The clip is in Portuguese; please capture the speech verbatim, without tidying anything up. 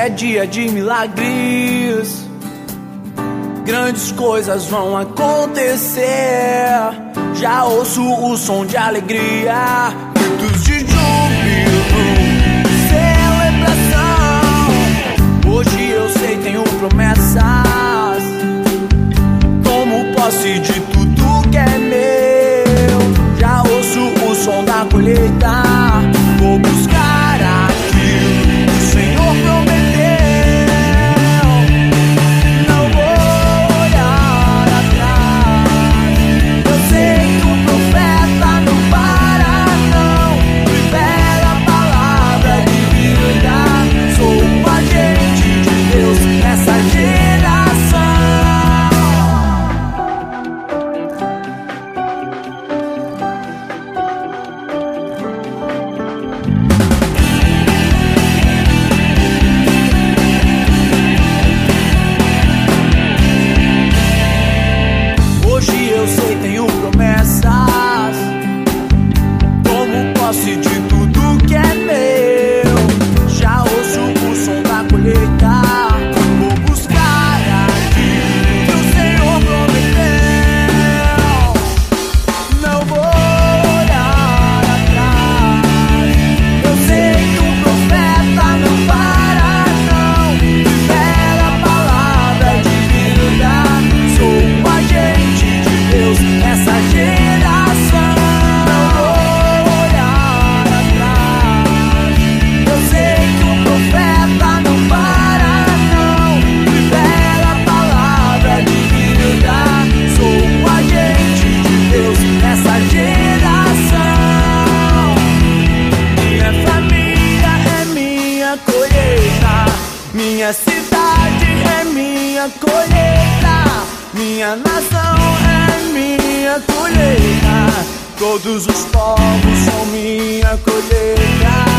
é dia de milagres, grandes coisas vão acontecer. Já ouço o som de alegria, gritos de júbilo, celebração. Hoje eu sei, tenho promessas, tomo posse de tudo que é meu. Já ouço o som da colheita, vou buscar aquilo que o Senhor prometeu. Não vou olhar atrás, eu sei que o profeta não para, não. Libera a palavra de vida, sou um agente de Deus nessa geração. Hoje eu sei, tenho promessas, tomo posse de tudo que é meu. Já ouço o som da colheita, vou buscar aquilo que o Senhor prometeu. Não vou olhar atrás, eu sei que o profeta não para, não. Libera a palavra de vida, sou um agente de Deus nessa geração. Não vou olhar atrás, eu sei que o profeta não para, não. Libera a palavra de vida, sou um agente de Deus nessa geração. Minha família é minha colheita, minha cidade é minha colheita, minha nação é minha colheita, todos os povos são minha colheita.